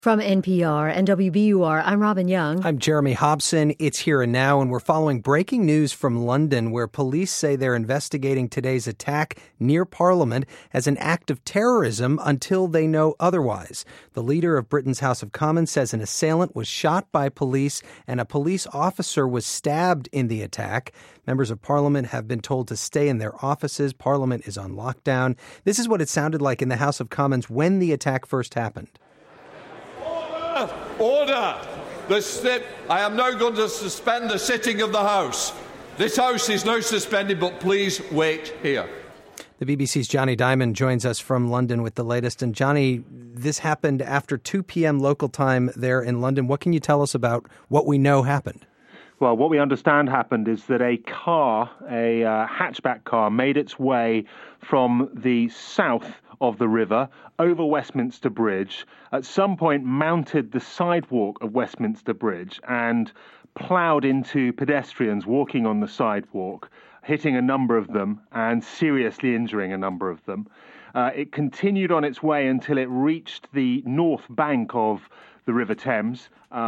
From NPR and WBUR, I'm Robin Young. I'm Jeremy Hobson. It's Here and Now, and we're following breaking news from London, where police say they're investigating today's attack near Parliament as an act of terrorism until they know otherwise. The leader of Britain's House of Commons says an assailant was shot by police and a police officer was stabbed in the attack. Members of Parliament have been told to stay in their offices. Parliament is on lockdown. This is what it sounded like in the House of Commons when the attack first happened. Order! I am now going to suspend the sitting of the House. This House is now suspended, but please wait here. The BBC's Johnny Diamond joins us from London with the latest. And Johnny, this happened after 2 p.m. local time there in London. What can you tell us about what we know happened? Well, what we understand happened is that a hatchback car, made its way from the south of the river over Westminster Bridge, at some point mounted the sidewalk of Westminster Bridge and ploughed into pedestrians walking on the sidewalk, hitting a number of them and seriously injuring a number of them. It continued on its way until it reached the north bank of the River Thames,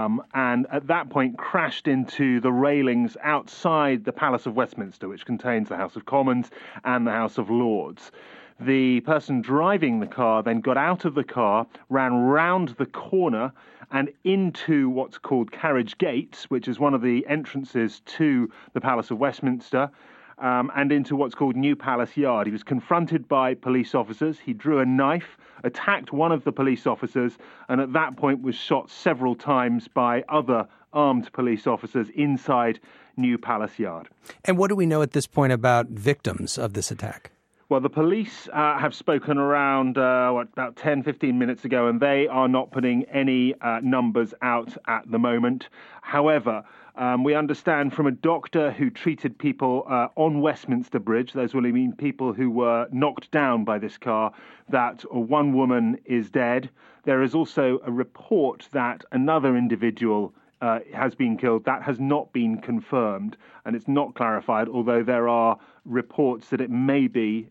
and at that point crashed into the railings outside the Palace of Westminster, which contains the House of Commons and the House of Lords. The person driving the car then got out of the car, ran round the corner and into what's called Carriage Gates, which is one of the entrances to the Palace of Westminster, and into what's called New Palace Yard. He was confronted by police officers. He drew a knife, attacked one of the police officers, and at that point was shot several times by other armed police officers inside New Palace Yard. And what do we know at this point about victims of this attack? Well, the police have spoken around about 10, 15 minutes ago, and they are not putting any numbers out at the moment. However, we understand from a doctor who treated people on Westminster Bridge, those will mean people who were knocked down by this car, that one woman is dead. There is also a report that another individual has been killed. That has not been confirmed, and it's not clarified, although there are reports that it may be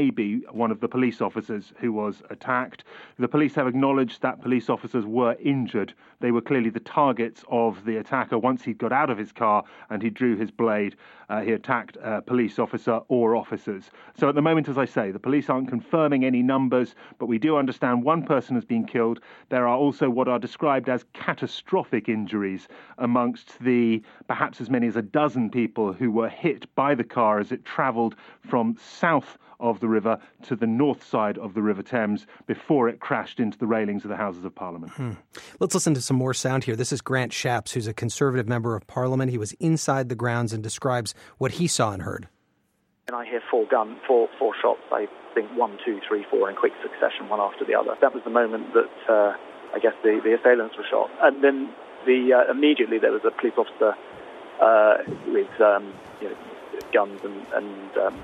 one of the police officers who was attacked. The police have acknowledged that police officers were injured. They were clearly the targets of the attacker. Once he got out of his car and he drew his blade, he attacked a police officer or officers. So at the moment, as I say, the police aren't confirming any numbers, but we do understand one person has been killed. There are also what are described as catastrophic injuries amongst the perhaps as many as a dozen people who were hit by the car as it travelled from south of the river to the north side of the River Thames before it crashed into the railings of the Houses of Parliament. Let's listen to some more sound here. This is Grant Shapps, who's a Conservative member of Parliament. He was inside the grounds and describes what he saw and heard. And I hear four shots. I think 1, 2, 3, 4 in quick succession, one after the other. That was the moment that I guess the assailants were shot. And then immediately there was a police officer with guns and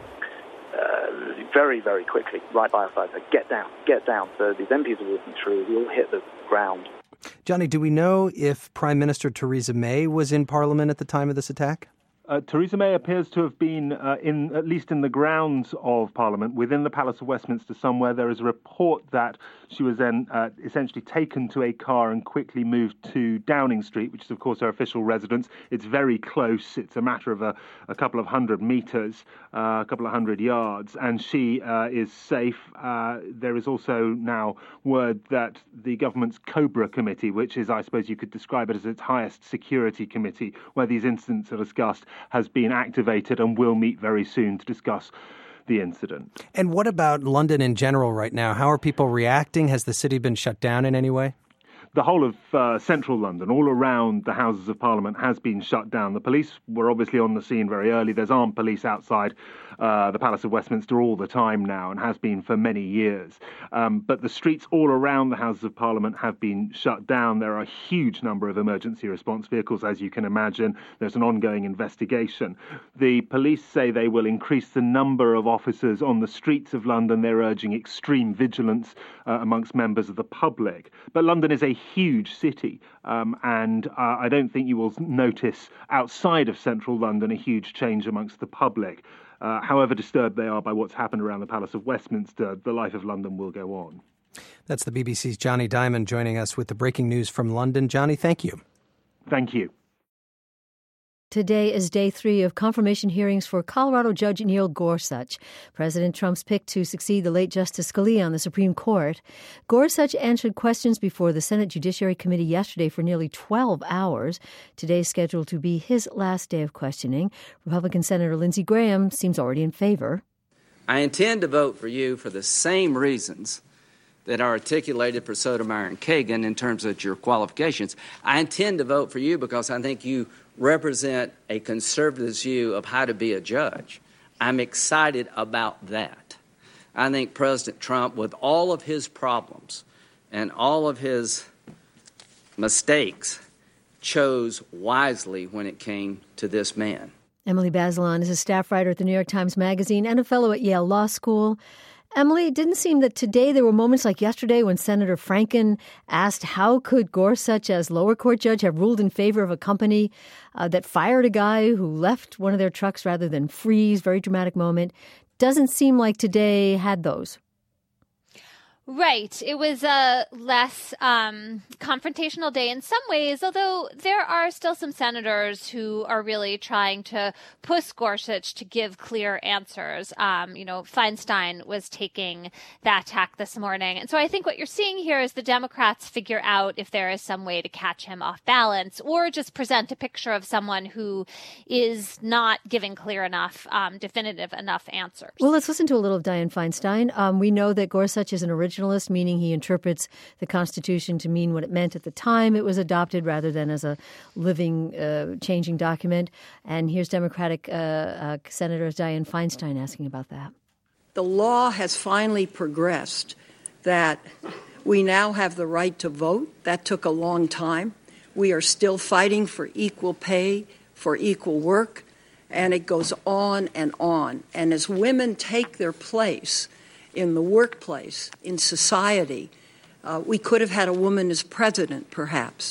very, very quickly, right by our side, said, get down. So these MPs are walking through. We all hit the ground. Johnny, do we know if Prime Minister Theresa May was in Parliament at the time of this attack? Theresa May appears to have been at least in the grounds of Parliament, within the Palace of Westminster somewhere. There is a report that she was then essentially taken to a car and quickly moved to Downing Street, which is, of course, her official residence. It's very close. It's a matter of a couple of hundred metres, a couple of hundred yards, and she is safe. There is also now word that the government's Cobra Committee, which is, I suppose you could describe it as its highest security committee, where these incidents are discussed, has been activated and will meet very soon to discuss the incident. And what about London in general right now? How are people reacting? Has the city been shut down in any way? The whole of central London, all around the Houses of Parliament, has been shut down. The police were obviously on the scene very early. There's armed police outside the Palace of Westminster all the time now and has been for many years. But the streets all around the Houses of Parliament have been shut down. There are a huge number of emergency response vehicles, as you can imagine. There's an ongoing investigation. The police say they will increase the number of officers on the streets of London. They're urging extreme vigilance amongst members of the public. But London is a huge city, and I don't think you will notice outside of central London a huge change amongst the public. However disturbed they are by what's happened around the Palace of Westminster, the life of London will go on. That's the BBC's Johnny Diamond joining us with the breaking news from London. Johnny, thank you. Thank you. Today is day 3 of confirmation hearings for Colorado Judge Neil Gorsuch, President Trump's pick to succeed the late Justice Scalia on the Supreme Court. Gorsuch answered questions before the Senate Judiciary Committee yesterday for nearly 12 hours. Today is scheduled to be his last day of questioning. Republican Senator Lindsey Graham seems already in favor. I intend to vote for you for the same reasons that are articulated for Sotomayor and Kagan in terms of your qualifications. I intend to vote for you because I think you represent a conservative's view of how to be a judge. I'm excited about that. I think President Trump, with all of his problems and all of his mistakes, chose wisely when it came to this man. Emily Bazelon is a staff writer at the New York Times Magazine and a fellow at Yale Law School. Emily, it didn't seem that today there were moments like yesterday when Senator Franken asked how could Gorsuch, as lower court judge, have ruled in favor of a company that fired a guy who left one of their trucks rather than freeze. Very dramatic moment. Doesn't seem like today had those. Right. It was a less confrontational day in some ways, although there are still some senators who are really trying to push Gorsuch to give clear answers. Feinstein was taking that tack this morning. And so I think what you're seeing here is the Democrats figure out if there is some way to catch him off balance or just present a picture of someone who is not giving clear enough, definitive enough answers. Well, let's listen to a little of Dianne Feinstein. We know that Gorsuch is an originalist, meaning he interprets the Constitution to mean what it meant at the time it was adopted rather than as a living, changing document. And here's Democratic Senator Dianne Feinstein asking about that. The law has finally progressed that we now have the right to vote. That took a long time. We are still fighting for equal pay, for equal work, and it goes on and on. And as women take their place in the workplace, in society, we could have had a woman as president, perhaps.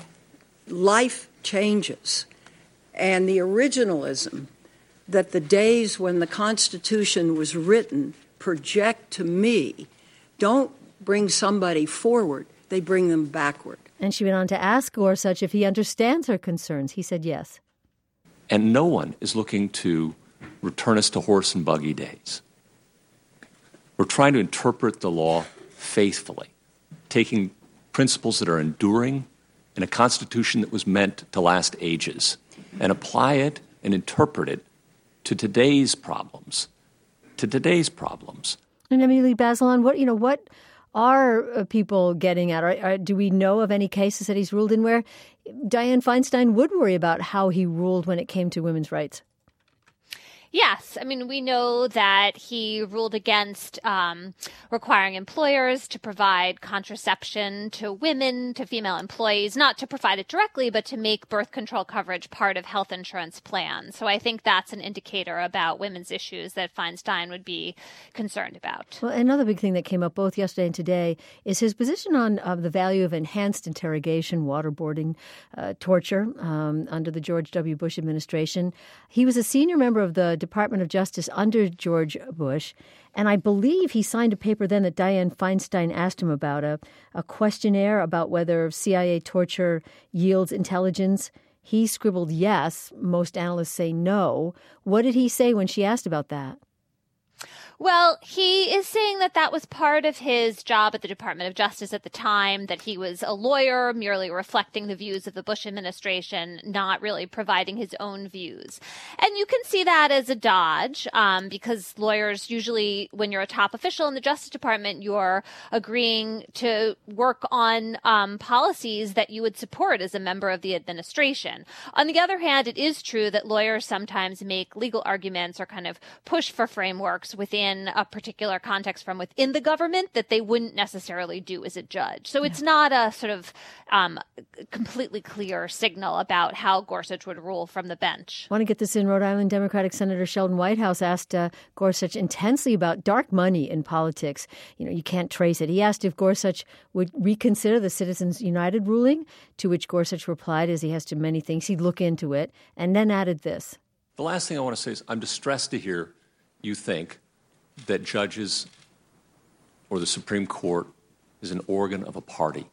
Life changes. And the originalism that the days when the Constitution was written project to me don't bring somebody forward, they bring them backward. And she went on to ask Gorsuch if he understands her concerns. He said yes. And no one is looking to return us to horse and buggy days. We're trying to interpret the law faithfully, taking principles that are enduring in a Constitution that was meant to last ages and apply it and interpret it to today's problems. And Emily Bazelon, what are people getting at? Do we know of any cases that he's ruled in where Dianne Feinstein would worry about how he ruled when it came to women's rights? Yes. I mean, we know that he ruled against requiring employers to provide contraception to women, to female employees, not to provide it directly, but to make birth control coverage part of health insurance plans. So I think that's an indicator about women's issues that Feinstein would be concerned about. Well, another big thing that came up both yesterday and today is his position on the value of enhanced interrogation, waterboarding, torture under the George W. Bush administration. He was a senior member of the Department of Justice under George Bush, and I believe he signed a paper then that Dianne Feinstein asked him about, a questionnaire about whether CIA torture yields intelligence. He scribbled yes. Most analysts say no. What did he say when she asked about that? Well, he is saying that that was part of his job at the Department of Justice at the time, that he was a lawyer, merely reflecting the views of the Bush administration, not really providing his own views. And you can see that as a dodge, because lawyers usually, when you're a top official in the Justice Department, you're agreeing to work on policies that you would support as a member of the administration. On the other hand, it is true that lawyers sometimes make legal arguments or kind of push for frameworks within a particular context from within the government that they wouldn't necessarily do as a judge. So it's not a sort of completely clear signal about how Gorsuch would rule from the bench. I want to get this in. Rhode Island Democratic Senator Sheldon Whitehouse asked Gorsuch intensely about dark money in politics. You can't trace it. He asked if Gorsuch would reconsider the Citizens United ruling, to which Gorsuch replied, as he has to many things, he'd look into it, and then added this. The last thing I want to say is I'm distressed to hear you think that judges or the Supreme Court is an organ of a party.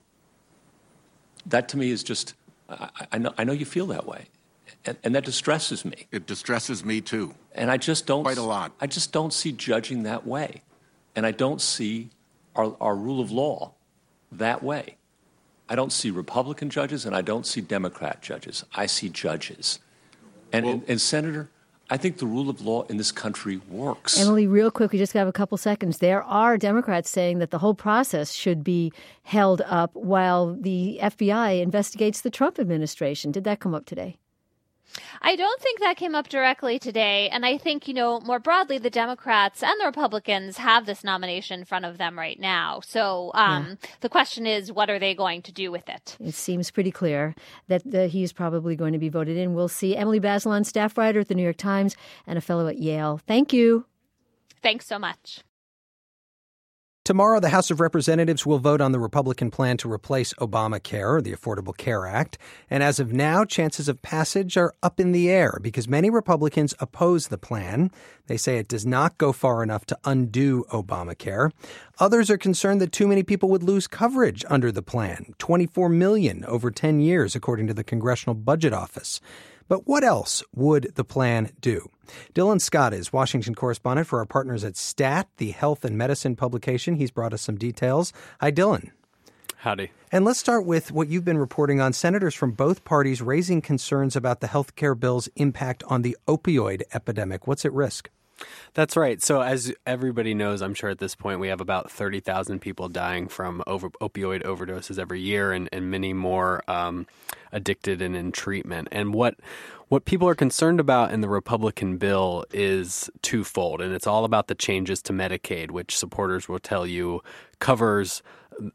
That to me is just, I know you feel that way. And that distresses me. It distresses me too. And I just don't. Quite a lot. I just don't see judging that way. And I don't see our rule of law that way. I don't see Republican judges and I don't see Democrat judges. I see judges. And Senator, I think the rule of law in this country works. Emily, real quick, we just have a couple seconds. There are Democrats saying that the whole process should be held up while the FBI investigates the Trump administration. Did that come up today? I don't think that came up directly today. And I think, more broadly, the Democrats and the Republicans have this nomination in front of them right now. So the question is, what are they going to do with it? It seems pretty clear that he's probably going to be voted in. We'll see. Emily Bazelon, staff writer at the New York Times and a fellow at Yale. Thank you. Thanks so much. Tomorrow, the House of Representatives will vote on the Republican plan to replace Obamacare, or the Affordable Care Act. And as of now, chances of passage are up in the air because many Republicans oppose the plan. They say it does not go far enough to undo Obamacare. Others are concerned that too many people would lose coverage under the plan, 24 million over 10 years, according to the Congressional Budget Office. But what else would the plan do? Dylan Scott is Washington correspondent for our partners at STAT, the health and medicine publication. He's brought us some details. Hi, Dylan. Howdy. And let's start with what you've been reporting on. Senators from both parties raising concerns about the health care bill's impact on the opioid epidemic. What's at risk? That's right. So as everybody knows, I'm sure at this point, we have about 30,000 people dying from opioid overdoses every year and many more addicted and in treatment. And what people are concerned about in the Republican bill is twofold, and it's all about the changes to Medicaid, which supporters will tell you is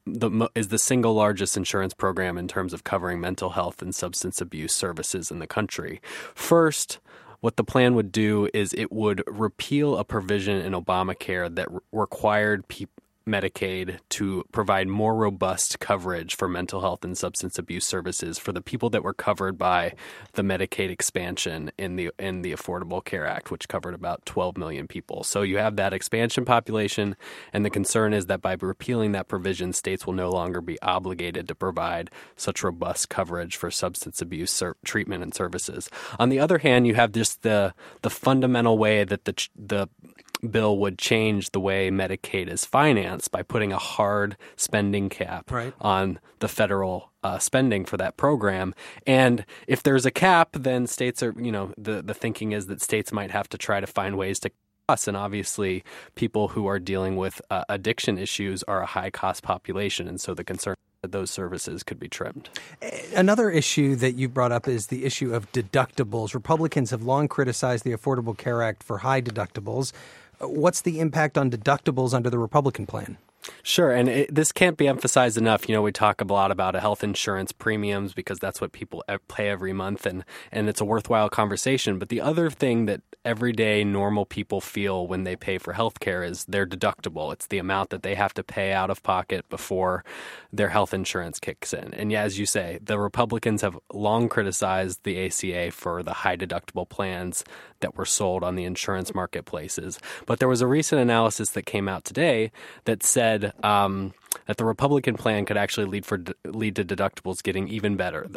the single largest insurance program in terms of covering mental health and substance abuse services in the country. First, what the plan would do is it would repeal a provision in Obamacare that required Medicaid to provide more robust coverage for mental health and substance abuse services for the people that were covered by the Medicaid expansion in the Affordable Care Act, which covered about 12 million people. So you have that expansion population, and the concern is that by repealing that provision, states will no longer be obligated to provide such robust coverage for substance abuse treatment and services. On the other hand, you have just the fundamental way that the bill would change the way Medicaid is financed by putting a hard spending cap on the federal spending for that program. And if there's a cap, then states are, the thinking is that states might have to try to find ways to cost. And obviously, people who are dealing with addiction issues are a high-cost population. And so the concern that those services could be trimmed. Another issue that you brought up is the issue of deductibles. Republicans have long criticized the Affordable Care Act for high deductibles. What's the impact on deductibles under the Republican plan? Sure. And this can't be emphasized enough. We talk a lot about health insurance premiums because that's what people pay every month. And it's a worthwhile conversation. But the other thing that everyday normal people feel when they pay for health care is their deductible. It's the amount that they have to pay out of pocket before their health insurance kicks in. And yeah, as you say, the Republicans have long criticized the ACA for the high deductible plans that were sold on the insurance marketplaces. But there was a recent analysis that came out today that said that the Republican plan could actually lead to deductibles getting even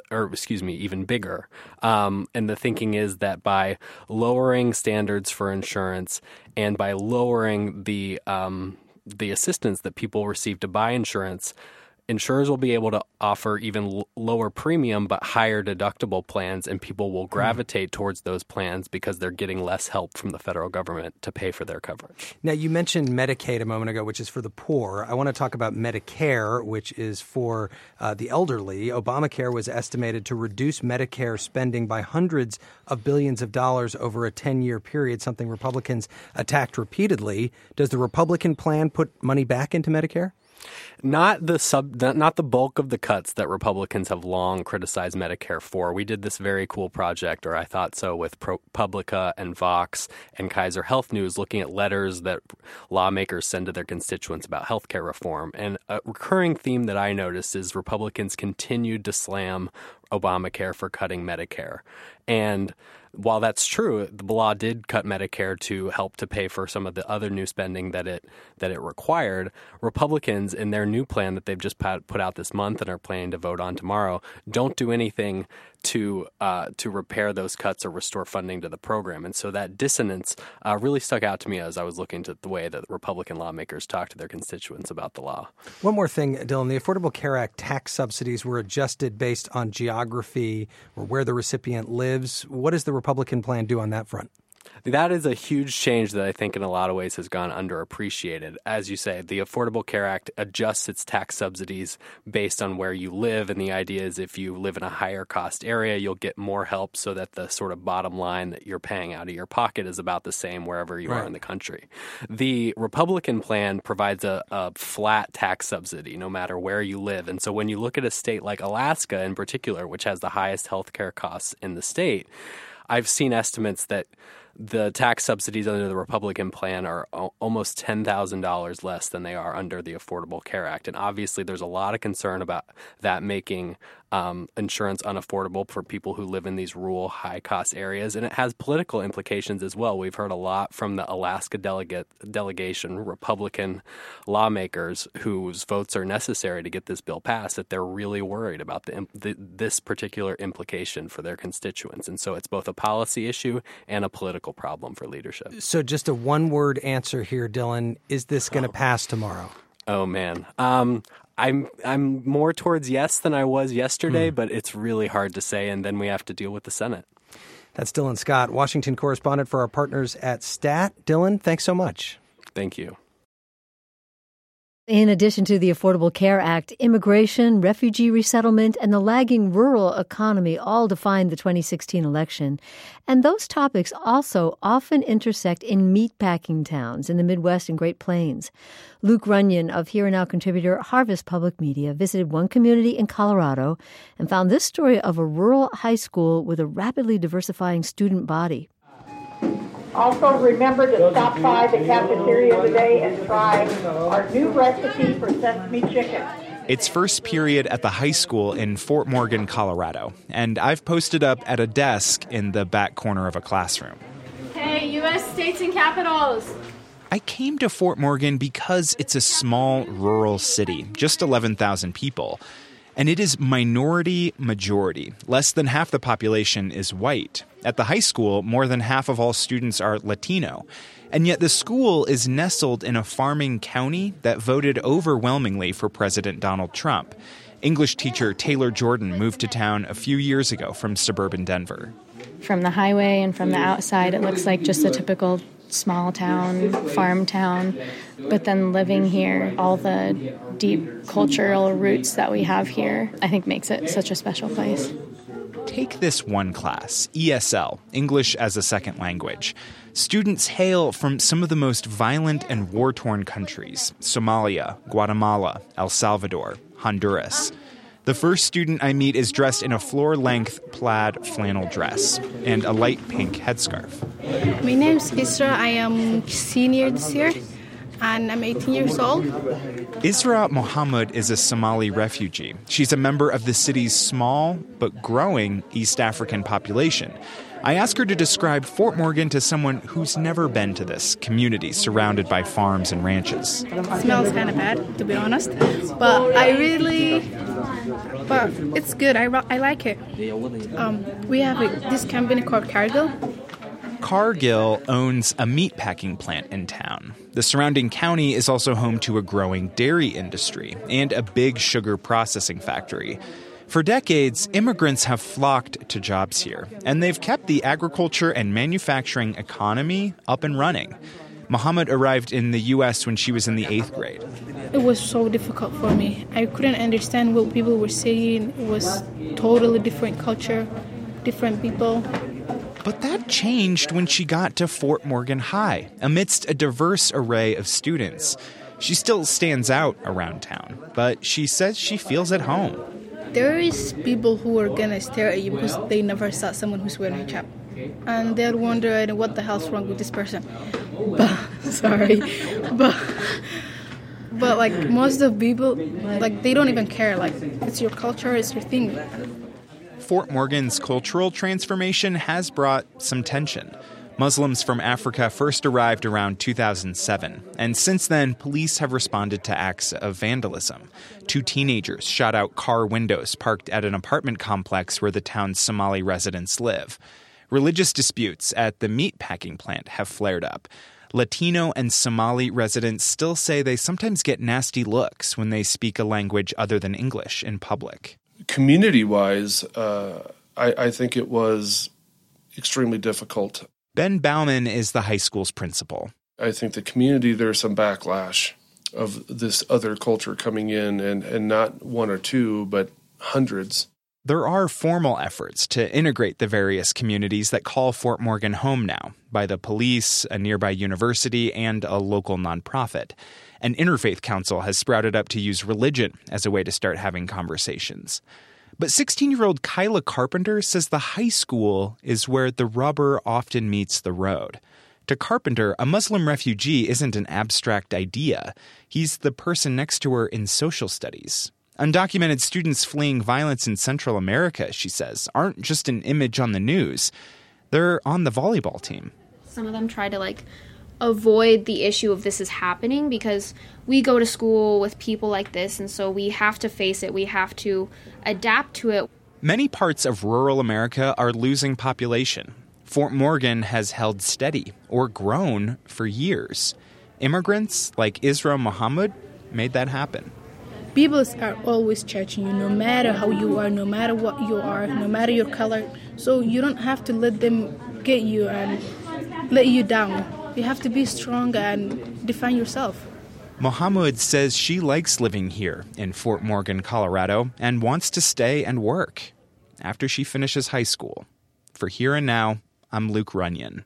bigger. And the thinking is that by lowering standards for insurance and by lowering the assistance that people receive to buy insurance, insurers will be able to offer even lower premium but higher deductible plans, and people will gravitate towards those plans because they're getting less help from the federal government to pay for their coverage. Now, you mentioned Medicaid a moment ago, which is for the poor. I want to talk about Medicare, which is for the elderly. Obamacare was estimated to reduce Medicare spending by hundreds of billions of dollars over a 10-year period, something Republicans attacked repeatedly. Does the Republican plan put money back into Medicare? Not the bulk of the cuts that Republicans have long criticized Medicare for. We did this very cool project, or I thought so, with ProPublica and Vox and Kaiser Health News, looking at letters that lawmakers send to their constituents about healthcare reform. And a recurring theme that I noticed is Republicans continued to slam Obamacare for cutting Medicare. And while that's true, the law did cut Medicare to help to pay for some of the other new spending that it required. Republicans, in their new plan that they've just put out this month and are planning to vote on tomorrow, don't do anything to repair those cuts or restore funding to the program. And so that dissonance really stuck out to me as I was looking at the way that Republican lawmakers talk to their constituents about the law. One more thing, Dylan. The Affordable Care Act tax subsidies were adjusted based on geography or where the recipient lives. What does the Republican plan do on that front? That is a huge change that I think in a lot of ways has gone underappreciated. As you say, the Affordable Care Act adjusts its tax subsidies based on where you live. And the idea is if you live in a higher cost area, you'll get more help so that the sort of bottom line that you're paying out of your pocket is about the same wherever you are in the country. The Republican plan provides a flat tax subsidy no matter where you live. And so when you look at a state like Alaska in particular, which has the highest health care costs in the state, I've seen estimates that the tax subsidies under the Republican plan are almost $10,000 less than they are under the Affordable Care Act. And obviously there's a lot of concern about that making insurance unaffordable for people who live in these rural, high-cost areas. And it has political implications as well. We've heard a lot from the Alaska delegation, Republican lawmakers whose votes are necessary to get this bill passed, that they're really worried about this particular implication for their constituents. And so it's both a policy issue and a political problem for leadership. So just a one-word answer here, Dylan. Is this going to pass tomorrow? Oh, man. I'm more towards yes than I was yesterday, but it's really hard to say, and then we have to deal with the Senate. That's Dylan Scott, Washington correspondent for our partners at STAT. Dylan, thanks so much. Thank you. In addition to the Affordable Care Act, immigration, refugee resettlement, and the lagging rural economy all defined the 2016 election. And those topics also often intersect in meatpacking towns in the Midwest and Great Plains. Luke Runyon of Here and Now contributor Harvest Public Media visited one community in Colorado and found this story of a rural high school with a rapidly diversifying student body.Also, remember to stop by the cafeteria today and try our new recipe for sesame chicken. It's first period at the high school in Fort Morgan, Colorado, and I've posted up at a desk in the back corner of a classroom. Hey, U.S. states and capitals! I came to Fort Morgan because it's a small rural city, just 11,000 people. And it is minority majority. Less than half the population is white. At the high school, more than half of all students are Latino. And yet the school is nestled in a farming county that voted overwhelmingly for President Donald Trump. English teacher Taylor Jordan moved to town a few years ago from suburban Denver. From the highway and from the outside, it looks like just a typical small town, farm town. But then living here, all the deep cultural roots that we have here, I think makes it such a special place. Take this one class, ESL, English as a Second Language. Students hail from some of the most violent and war-torn countries: Somalia, Guatemala, El Salvador, Honduras. The first student I meet is dressed in a floor-length plaid flannel dress and a light pink headscarf. My name's Isra. I am senior this year, and I'm 18 years old. Isra Mohammed is a Somali refugee. She's a member of the city's small but growing East African population. I ask her to describe Fort Morgan to someone who's never been to this community surrounded by farms and ranches. It smells kind of bad, to be honest, but it's good. I like it. We have this company called Cargill. Cargill owns a meatpacking plant in town. The surrounding county is also home to a growing dairy industry and a big sugar processing factory. For decades, immigrants have flocked to jobs here, and they've kept the agriculture and manufacturing economy up and running. Mohammed arrived in the U.S. when she was in the 8th grade. It was so difficult for me. I couldn't understand what people were saying. It was totally different culture, different people. But that changed when she got to Fort Morgan High, amidst a diverse array of students. She still stands out around town, but she says she feels at home. There is people who are going to stare at you because they never saw someone who's wearing hijab. And they're wondering what the hell's wrong with this person. But like most of the people, like they don't even care. Like it's your culture, it's your thing. Fort Morgan's cultural transformation has brought some tension. Muslims from Africa first arrived around 2007, and since then, police have responded to acts of vandalism. 2 teenagers shot out car windows parked at an apartment complex where the town's Somali residents live. Religious disputes at the meatpacking plant have flared up. Latino and Somali residents still say they sometimes get nasty looks when they speak a language other than English in public. Community-wise, I think it was extremely difficult. Ben Bauman is the high school's principal. I think the community, there's some backlash of this other culture coming in, and not 1 or 2, but hundreds. There are formal efforts to integrate the various communities that call Fort Morgan home now, by the police, a nearby university, and a local nonprofit. An interfaith council has sprouted up to use religion as a way to start having conversations. But 16-year-old Kyla Carpenter says the high school is where the rubber often meets the road. To Carpenter, a Muslim refugee isn't an abstract idea. He's the person next to her in social studies. Undocumented students fleeing violence in Central America, she says, aren't just an image on the news. They're on the volleyball team. Some of them try to, avoid the issue of this is happening because we go to school with people like this, and so we have to face it. We have to adapt to it. Many parts of rural America are losing population. Fort Morgan has held steady or grown for years. Immigrants like Isra Muhammad made that happen. People are always judging you, no matter how you are, no matter what you are, no matter your color. So you don't have to let them get you and let you down. You have to be strong and define yourself. Muhammad says she likes living here in Fort Morgan, Colorado, and wants to stay and work after she finishes high school. For Here and Now, I'm Luke Runyon.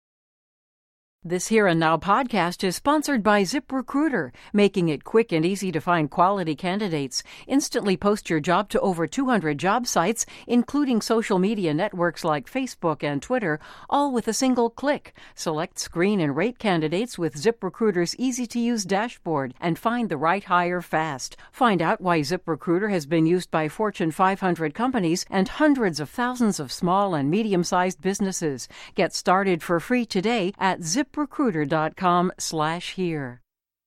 This Here and Now podcast is sponsored by ZipRecruiter, making it quick and easy to find quality candidates. Instantly post your job to over 200 job sites, including social media networks like Facebook and Twitter, all with a single click. Select, screen, and rate candidates with ZipRecruiter's easy-to-use dashboard and find the right hire fast. Find out why ZipRecruiter has been used by Fortune 500 companies and hundreds of thousands of small and medium-sized businesses. Get started for free today at ZipRecruiter.com/here.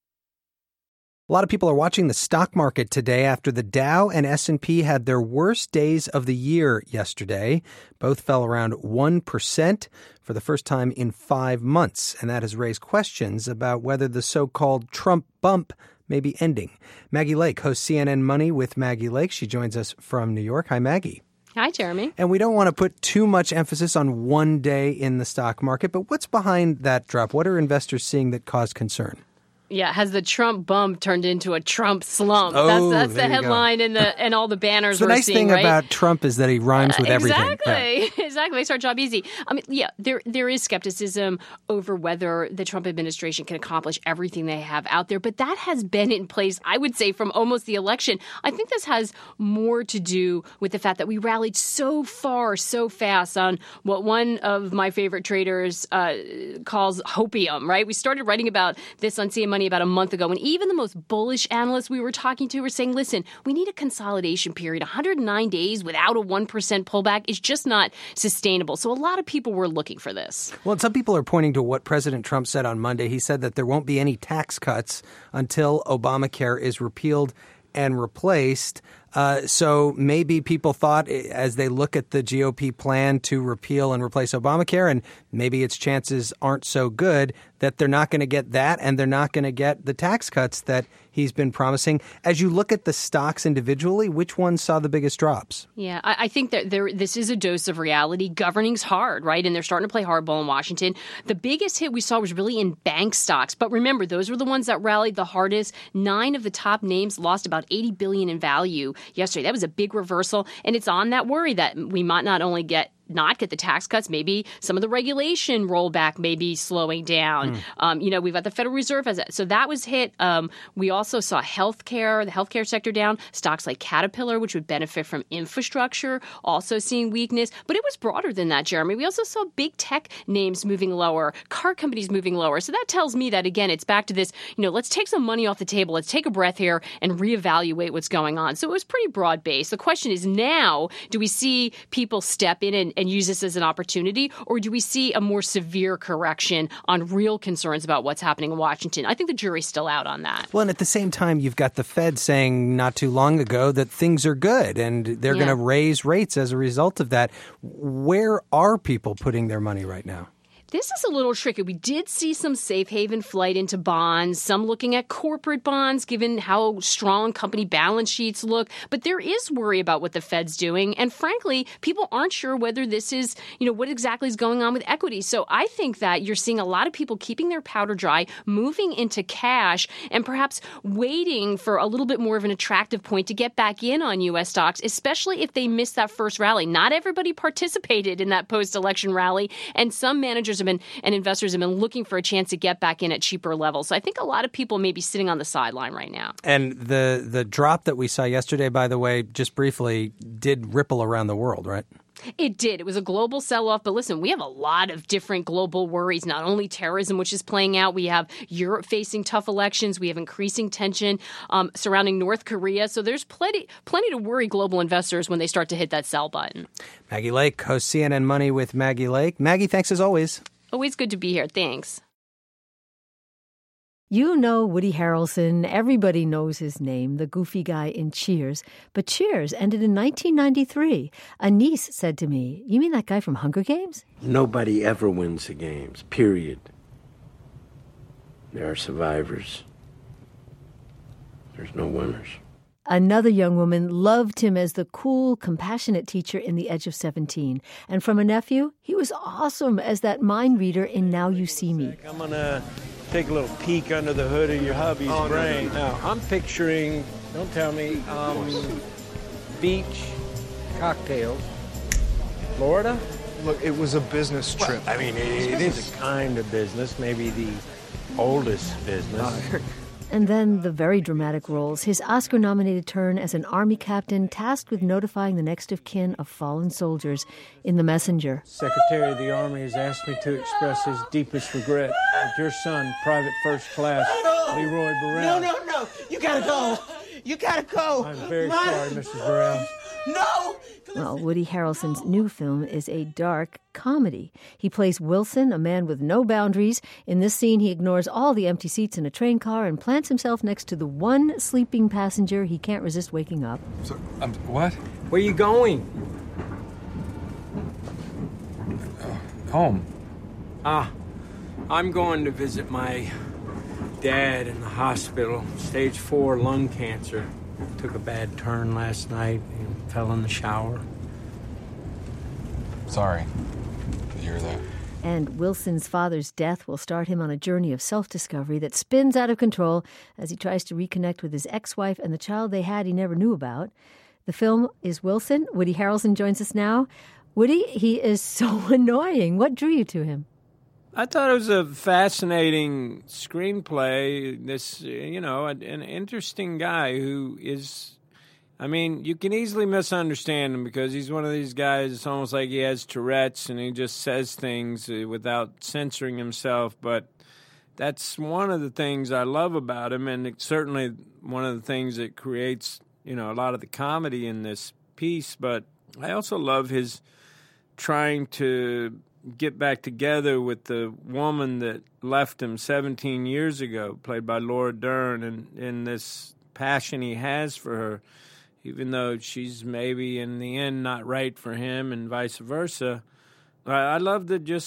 A lot of people are watching the stock market today after the Dow and S&P had their worst days of the year yesterday. Both fell around 1% for the first time in 5 months, and that has raised questions about whether the so-called Trump bump may be ending. Maggie Lake hosts CNN Money with Maggie Lake. She joins us from New York. Hi, Maggie. Hi, Jeremy. And we don't want to put too much emphasis on one day in the stock market, but what's behind that drop? What are investors seeing that caused concern? Yeah, has the Trump bump turned into a Trump slump? Oh, that's the headline and all the banners we're seeing, right? The nice thing about Trump is that he rhymes with everything. Exactly. Yeah. Exactly. Makes our job easy. I mean, yeah, there is skepticism over whether the Trump administration can accomplish everything they have out there, but that has been in place, I would say, from almost the election. I think this has more to do with the fact that we rallied so far, so fast on what one of my favorite traders calls hopium, right? We started writing about this on CNN Money about a month ago, and even the most bullish analysts we were talking to were saying, listen, we need a consolidation period. 109 days without a 1% pullback is just not sustainable. So a lot of people were looking for this. Well, some people are pointing to what President Trump said on Monday. He said that there won't be any tax cuts until Obamacare is repealed and replaced. So maybe people thought, as they look at the GOP plan to repeal and replace Obamacare, and maybe its chances aren't so good, that they're not going to get that and they're not going to get the tax cuts that he's been promising. As you look at the stocks individually, which ones saw the biggest drops? Yeah, I think that this is a dose of reality. Governing's hard, right? And they're starting to play hardball in Washington. The biggest hit we saw was really in bank stocks. But remember, those were the ones that rallied the hardest. 9 of the top names lost about $80 billion in value yesterday. That was a big reversal. And it's on that worry that we might not only get not get the tax cuts. Maybe some of the regulation rollback may be slowing down. We've got the Federal Reserve as so that was hit. We also saw the healthcare sector down. Stocks like Caterpillar, which would benefit from infrastructure, also seeing weakness. But it was broader than that, Jeremy. We also saw big tech names moving lower, car companies moving lower. So that tells me that, again, it's back to this, let's take some money off the table. Let's take a breath here and reevaluate what's going on. So it was pretty broad-based. The question is now, do we see people step in and use this as an opportunity, or do we see a more severe correction on real concerns about what's happening in Washington? I think the jury's still out on that. Well, and at the same time, you've got the Fed saying not too long ago that things are good and they're going to raise rates as a result of that. Where are people putting their money right now? This is a little tricky. We did see some safe haven flight into bonds, some looking at corporate bonds, given how strong company balance sheets look. But there is worry about what the Fed's doing. And frankly, people aren't sure whether this is, what exactly is going on with equity. So I think that you're seeing a lot of people keeping their powder dry, moving into cash, and perhaps waiting for a little bit more of an attractive point to get back in on U.S. stocks, especially if they missed that first rally. Not everybody participated in that post-election rally, and some managers and investors have been looking for a chance to get back in at cheaper levels. So I think a lot of people may be sitting on the sideline right now. And the drop that we saw yesterday, by the way, just briefly, did ripple around the world, right? It did. It was a global sell-off. But listen, we have a lot of different global worries, not only terrorism, which is playing out. We have Europe facing tough elections. We have increasing tension surrounding North Korea. So there's plenty to worry global investors when they start to hit that sell button. Maggie Lake hosts CNN Money with Maggie Lake. Maggie, thanks as always. Always good to be here. Thanks. You know Woody Harrelson. Everybody knows his name, the goofy guy in Cheers. But Cheers ended in 1993. A niece said to me, "You mean that guy from Hunger Games?" Nobody ever wins the games, period. There are survivors. There's no winners. Another young woman loved him as the cool, compassionate teacher in The Edge of 17. And from a nephew, he was awesome as that mind reader in Now You See Me. I'm going to take a little peek under the hood of your hubby's brain. No. Now, I'm picturing, don't tell me, beach, cocktails, Florida? Look, it was a business trip. Well, I mean, it is a kind of business, maybe the oldest business. And then the very dramatic roles. His Oscar-nominated turn as an Army captain tasked with notifying the next of kin of fallen soldiers in The Messenger. Secretary of the Army has asked me to express his deepest regret that your son, Private First Class Leroy Burrell. No. You gotta go. You gotta go. I'm very sorry, Mrs. Burrell. No! Well, Woody Harrelson's new film is a dark comedy. He plays Wilson, a man with no boundaries. In this scene, he ignores all the empty seats in a train car and plants himself next to the one sleeping passenger he can't resist waking up. So, what? Where are you going? Home. I'm going to visit my dad in the hospital. Stage 4 lung cancer. Took a bad turn last night and fell in the shower. Sorry to hear that. And Wilson's father's death will start him on a journey of self-discovery that spins out of control as he tries to reconnect with his ex-wife and the child they had he never knew about. The film is Wilson. Woody Harrelson joins us now. Woody, he is so annoying. What drew you to him? I thought it was a fascinating screenplay. This, an interesting guy who is, you can easily misunderstand him because he's one of these guys, it's almost like he has Tourette's and he just says things without censoring himself. But that's one of the things I love about him, and it's certainly one of the things that creates, a lot of the comedy in this piece. But I also love his trying to get back together with the woman that left him 17 years ago, played by Laura Dern, and this passion he has for her, even though she's maybe in the end not right for him and vice versa. I love the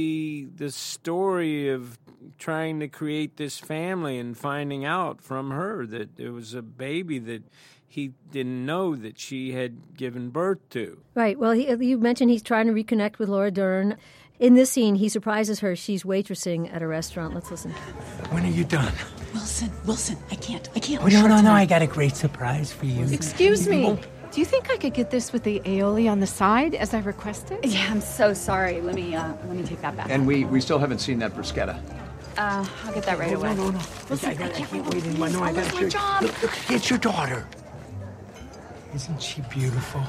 story of trying to create this family and finding out from her that it was a baby that he didn't know that she had given birth to. Right. Well, you mentioned he's trying to reconnect with Laura Dern. In this scene, he surprises her. She's waitressing at a restaurant. Let's listen. When are you done? Wilson, I can't. Oh, no, I got a great surprise for you. Excuse me. Do you think I could get this with the aioli on the side as I requested? Yeah, I'm so sorry. Let me take that back. And we still haven't seen that bruschetta. I'll get that right away. No. Listen, I can't wait anymore. No, I gotta show you. Job. Look, it's your daughter. Isn't she beautiful?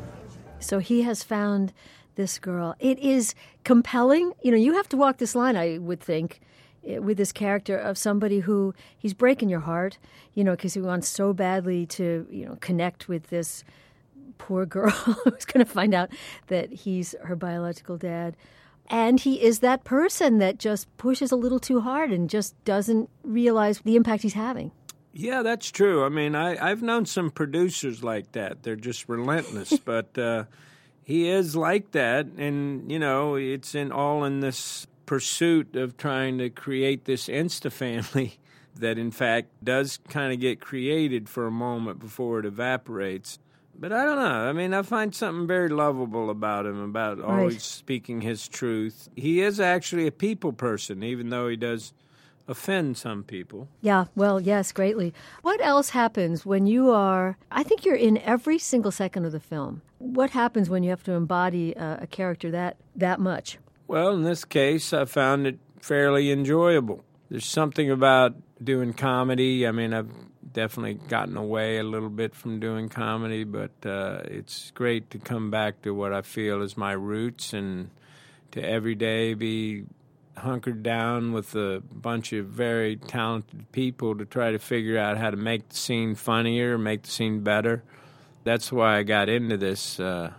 So he has found this girl. It is compelling. You know, you have to walk this line, I would think, with this character of somebody who he's breaking your heart, you know, because he wants so badly to, you know, connect with this poor girl who's going to find out that he's her biological dad. And he is that person that just pushes a little too hard and just doesn't realize the impact he's having. Yeah, that's true. I mean, I've known some producers like that. They're just relentless. But he is like that. And, you know, it's all in this pursuit of trying to create this Insta-family that, in fact, does kind of get created for a moment before it evaporates. But I don't know. I mean, I find something very lovable about him, about always speaking his truth. He is actually a people person, even though he does offend some people. Yeah, well, yes, greatly. What else happens when you are, I think you're in every single second of the film. What happens when you have to embody a character that much? Well, in this case, I found it fairly enjoyable. There's something about doing comedy. I mean, I've definitely gotten away a little bit from doing comedy, but it's great to come back to what I feel is my roots and to every day be hunkered down with a bunch of very talented people to try to figure out how to make the scene funnier, make the scene better. That's why I got into this.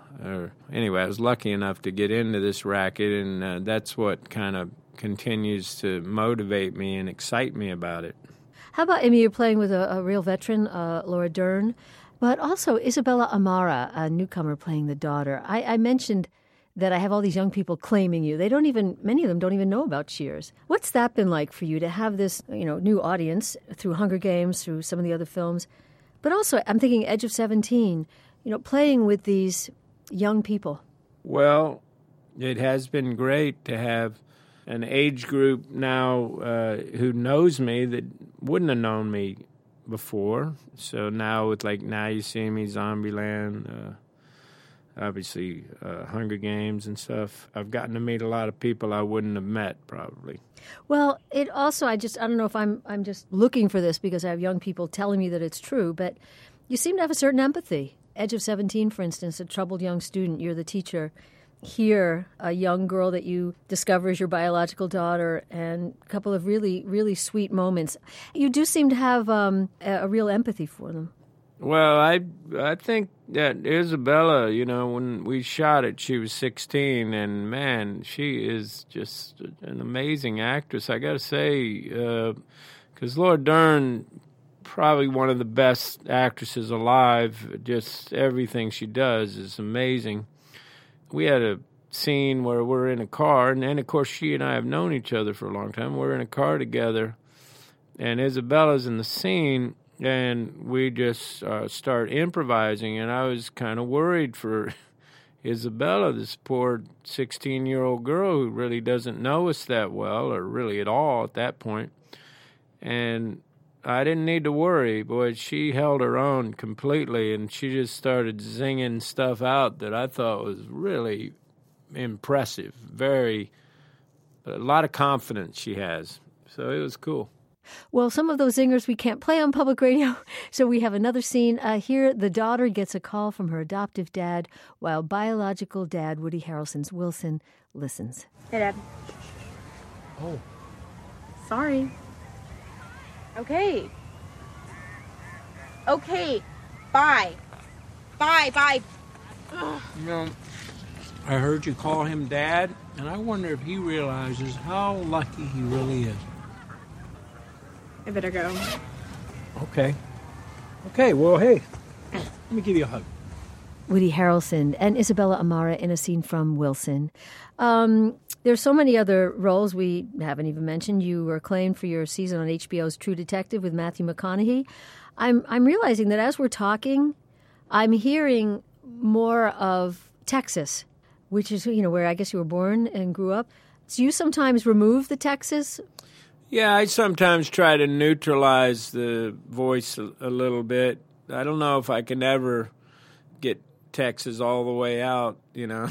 Anyway, I was lucky enough to get into this racket, and that's what kind of continues to motivate me and excite me about it. How about, Amy, you're playing with a real veteran, Laura Dern, but also Isabella Amara, a newcomer playing the daughter. I mentioned that I have all these young people claiming you. Many of them don't even know about Cheers. What's that been like for you to have this, you know, new audience through Hunger Games, through some of the other films? But also, I'm thinking Edge of 17, you know, playing with these young people. Well, it has been great to have an age group now who knows me that wouldn't have known me before. So now with Now You See Me, Zombieland, obviously Hunger Games and stuff, I've gotten to meet a lot of people I wouldn't have met probably. Well, it also, I don't know if I'm just looking for this because I have young people telling me that it's true, but you seem to have a certain empathy. Edge of 17, for instance, a troubled young student, you're the teacher. Here, a young girl that you discover is your biological daughter, and a couple of really, really sweet moments. You do seem to have a real empathy for them. Well, I think that Isabella, you know, when we shot it, she was 16, and man, she is just an amazing actress. I got to say, because Laura Dern, probably one of the best actresses alive. Just everything she does is amazing. We had a scene where we're in a car, and of course she and I have known each other for a long time. We're in a car together, and Isabella's in the scene, and we just start improvising, and I was kind of worried for Isabella, this poor 16-year-old girl who really doesn't know us that well, or really at all at that point. And I didn't need to worry. Boy, she held her own completely, and she just started zinging stuff out that I thought was really impressive. A lot of confidence she has. So it was cool. Well, some of those zingers we can't play on public radio, so we have another scene. Here, the daughter gets a call from her adoptive dad while biological dad, Woody Harrelson's Wilson, listens. Hey, Dad. Oh. Sorry. Okay. Okay. Bye. Bye. You know, I heard you call him Dad, and I wonder if he realizes how lucky he really is. I better go. Okay, well, hey, let me give you a hug. Woody Harrelson and Isabella Amara in a scene from Wilson. There's so many other roles we haven't even mentioned. You were acclaimed for your season on HBO's True Detective with Matthew McConaughey. I'm realizing that as we're talking, I'm hearing more of Texas, which is, you know, where I guess you were born and grew up. Do you sometimes remove the Texas? Yeah, I sometimes try to neutralize the voice a little bit. I don't know if I can ever get Texas all the way out, you know.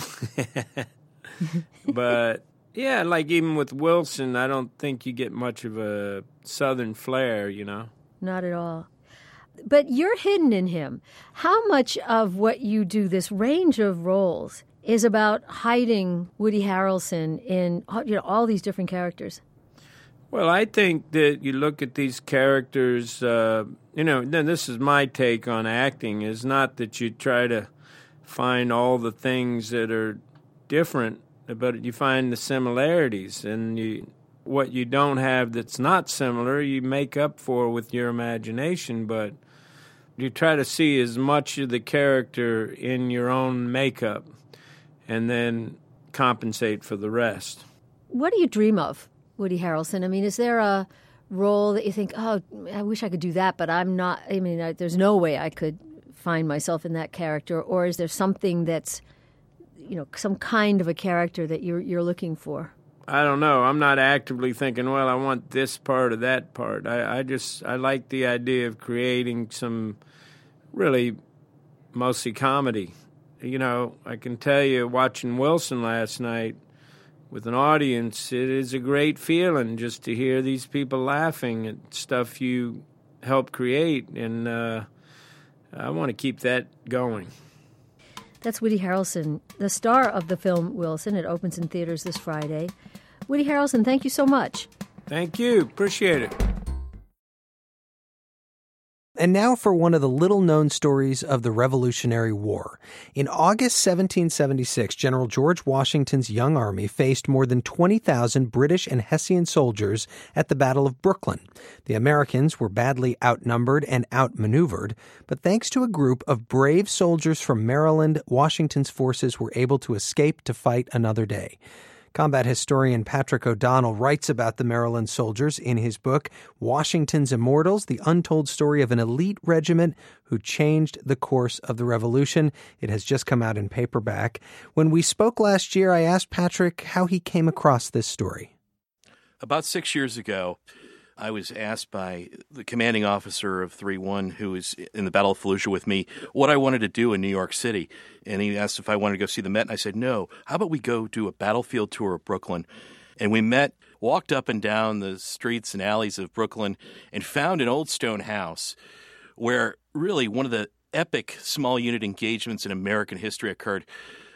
But, yeah, like even with Wilson, I don't think you get much of a Southern flair, you know. Not at all. But you're hidden in him. How much of what you do, this range of roles, is about hiding Woody Harrelson in all these different characters? Well, I think that you look at these characters, then this is my take on acting, is not that you try to find all the things that are different, but you find the similarities, and what you don't have that's not similar, you make up for with your imagination, but you try to see as much of the character in your own makeup and then compensate for the rest. What do you dream of, Woody Harrelson? I mean, is there a role that you think, oh, I wish I could do that, but I'm not, there's no way I could find myself in that character, or is there something that's, some kind of a character that you're looking for? I don't know. I'm not actively thinking, well, I want this part or that part. I like the idea of creating some really mostly comedy. I can tell you, watching Wilson last night with an audience, it is a great feeling just to hear these people laughing at stuff you helped create, and I want to keep that going. That's Woody Harrelson, the star of the film Wilson. It opens in theaters this Friday. Woody Harrelson, thank you so much. Thank you. Appreciate it. And now for one of the little-known stories of the Revolutionary War. In August 1776, General George Washington's young army faced more than 20,000 British and Hessian soldiers at the Battle of Brooklyn. The Americans were badly outnumbered and outmaneuvered, but thanks to a group of brave soldiers from Maryland, Washington's forces were able to escape to fight another day. Combat historian Patrick O'Donnell writes about the Maryland soldiers in his book, Washington's Immortals, the untold story of an elite regiment who changed the course of the Revolution. It has just come out in paperback. When we spoke last year, I asked Patrick how he came across this story. About 6 years ago, I was asked by the commanding officer of 3-1, who was in the Battle of Fallujah with me, what I wanted to do in New York City. And he asked if I wanted to go see the Met, and I said, no. How about we go do a battlefield tour of Brooklyn? And we met, walked up and down the streets and alleys of Brooklyn, and found an old stone house where really one of the epic small unit engagements in American history occurred.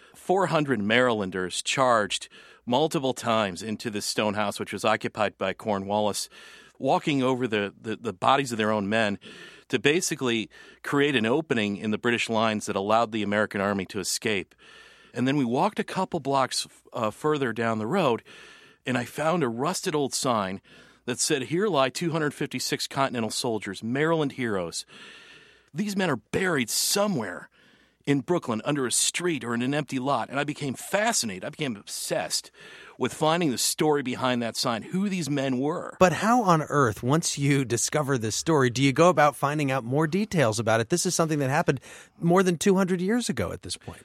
400 Marylanders charged multiple times into this stone house, which was occupied by Cornwallis, walking over the bodies of their own men to basically create an opening in the British lines that allowed the American army to escape. And then we walked a couple blocks further down the road, and I found a rusted old sign that said, "Here lie 256 Continental soldiers, Maryland heroes." These men are buried somewhere in Brooklyn under a street or in an empty lot. And I became fascinated. I became obsessed with finding the story behind that sign, who these men were. But how on earth, once you discover this story, do you go about finding out more details about it? This is something that happened more than 200 years ago at this point.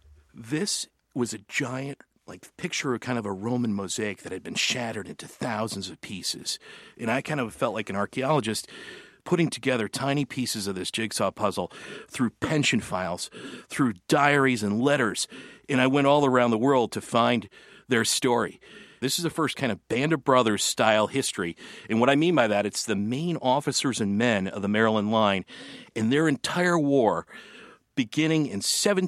This was a giant, picture of kind of a Roman mosaic that had been shattered into thousands of pieces. And I kind of felt like an archaeologist putting together tiny pieces of this jigsaw puzzle through pension files, through diaries and letters. And I went all around the world to find their story. This is the first kind of Band of Brothers style history. And what I mean by that, it's the main officers and men of the Maryland line in their entire war, beginning in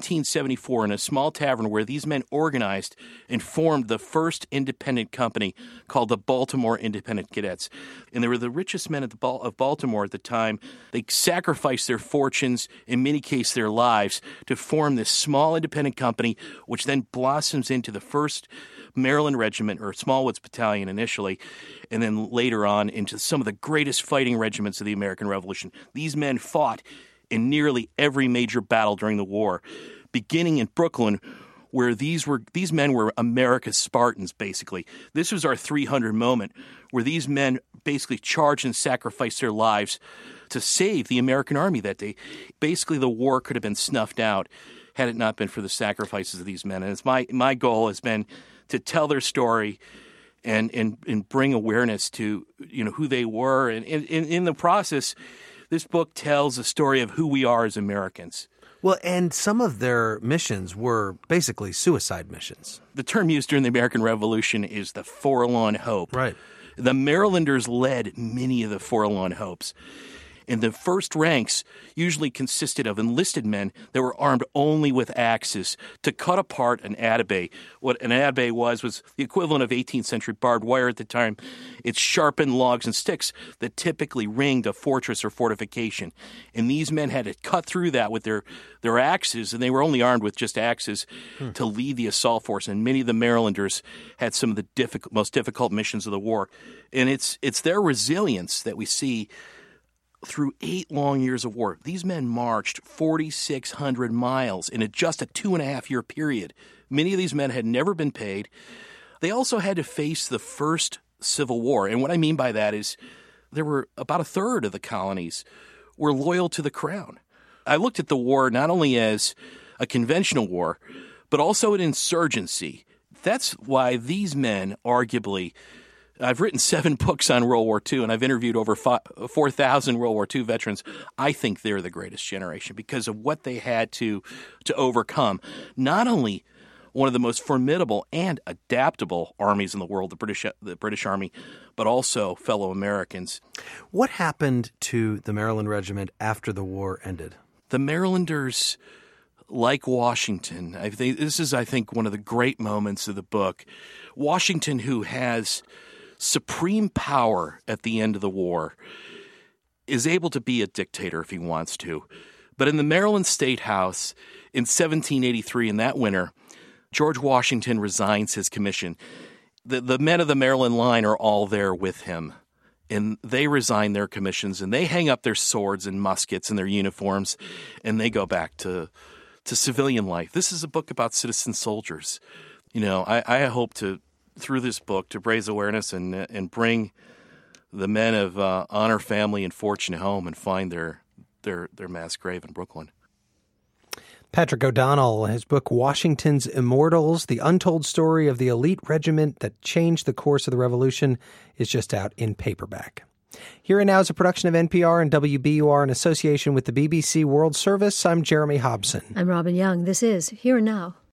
1774 in a small tavern where these men organized and formed the first independent company called the Baltimore Independent Cadets. And they were the richest men of Baltimore at the time. They sacrificed their fortunes, in many cases their lives, to form this small independent company, which then blossoms into the first Maryland Regiment, or Smallwoods Battalion initially, and then later on into some of the greatest fighting regiments of the American Revolution. These men fought in nearly every major battle during the war, beginning in Brooklyn, where these men were America's Spartans, basically. This was our 300 moment, where these men basically charged and sacrificed their lives to save the American army that day. Basically, the war could have been snuffed out had it not been for the sacrifices of these men. And it's my goal has been to tell their story and bring awareness to who they were, and in the process, this book tells a story of who we are as Americans. Well, and some of their missions were basically suicide missions. The term used during the American Revolution is the forlorn hope. Right. The Marylanders led many of the forlorn hopes. And the first ranks usually consisted of enlisted men that were armed only with axes to cut apart an atabey. What an atabey was the equivalent of 18th century barbed wire at the time. It's sharpened logs and sticks that typically ringed a fortress or fortification. And these men had to cut through that with their axes, and they were only armed with just axes to lead the assault force. And many of the Marylanders had some of the most difficult missions of the war. And it's their resilience that we see through 8 long years of war. These men marched 4,600 miles in just a 2.5-year period. Many of these men had never been paid. They also had to face the first Civil War. And what I mean by that is there were about a third of the colonies were loyal to the crown. I looked at the war not only as a conventional war, but also an insurgency. That's why these men arguably I've written 7 books on World War II, and I've interviewed over 4,000 World War II veterans. I think they're the greatest generation because of what they had to overcome. Not only one of the most formidable and adaptable armies in the world, the British Army, but also fellow Americans. What happened to the Maryland Regiment after the war ended? The Marylanders, like Washington, this is, I think, one of the great moments of the book. Washington, who has supreme power at the end of the war, is able to be a dictator if he wants to. But in the Maryland State House in 1783, in that winter, George Washington resigns his commission. The men of the Maryland line are all there with him, and they resign their commissions, and they hang up their swords and muskets and their uniforms, and they go back to civilian life. This is a book about citizen soldiers. You know, I hope to, through this book, to raise awareness and bring the men of honor, family, and fortune home and find their mass grave in Brooklyn. Patrick O'Donnell, his book Washington's Immortals, The Untold Story of the Elite Regiment That Changed the Course of the Revolution, is just out in paperback. Here and Now is a production of NPR and WBUR in association with the BBC World Service. I'm Jeremy Hobson. I'm Robin Young. This is Here and Now.